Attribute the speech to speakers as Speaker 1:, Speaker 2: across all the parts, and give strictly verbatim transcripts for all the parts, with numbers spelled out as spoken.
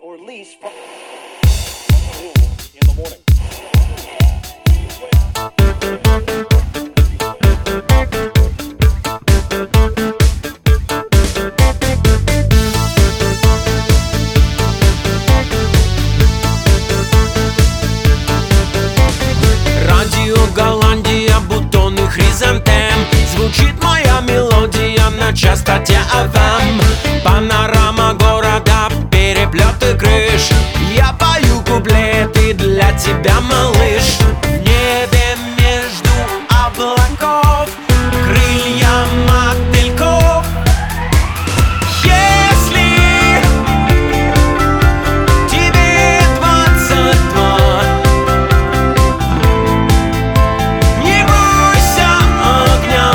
Speaker 1: or lease from in the morning.
Speaker 2: Радио Голландия, бутоны хризантем. Звучит моя мелодия на частоте эф эм. Панорама города, переплеты крыш. Я пою куплеты для тебя, малыш. В небе между облаков крылья мотыльков. Если тебе двадцать два, не бойся огня.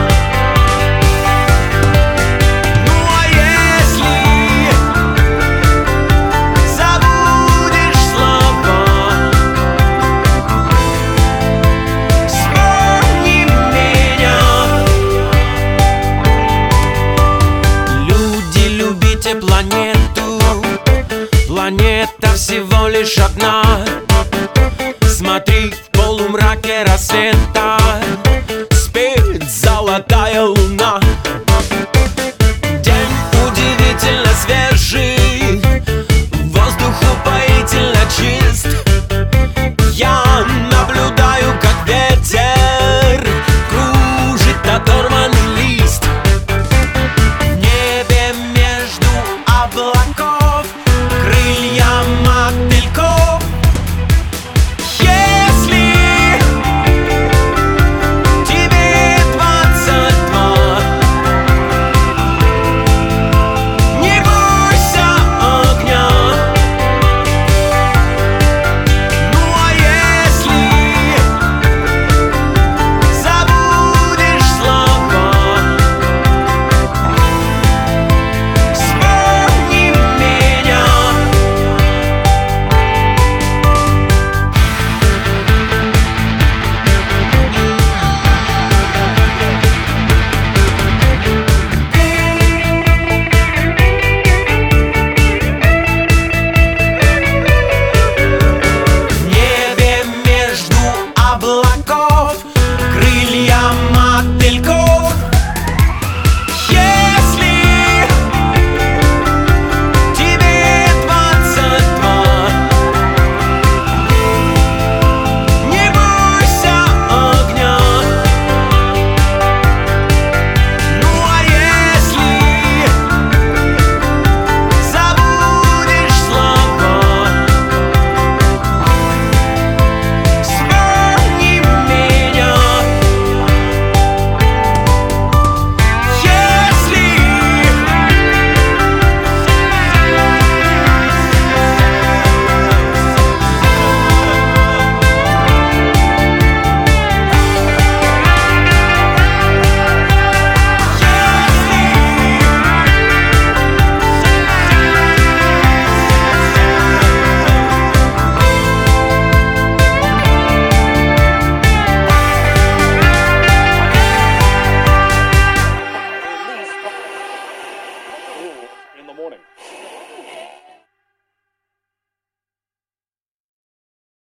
Speaker 2: Ну а если забудешь слова, вспомни меня. Люди, любите планету. Планета всего лишь одна. Смотри, в полумраке рассвета спит золотая луна.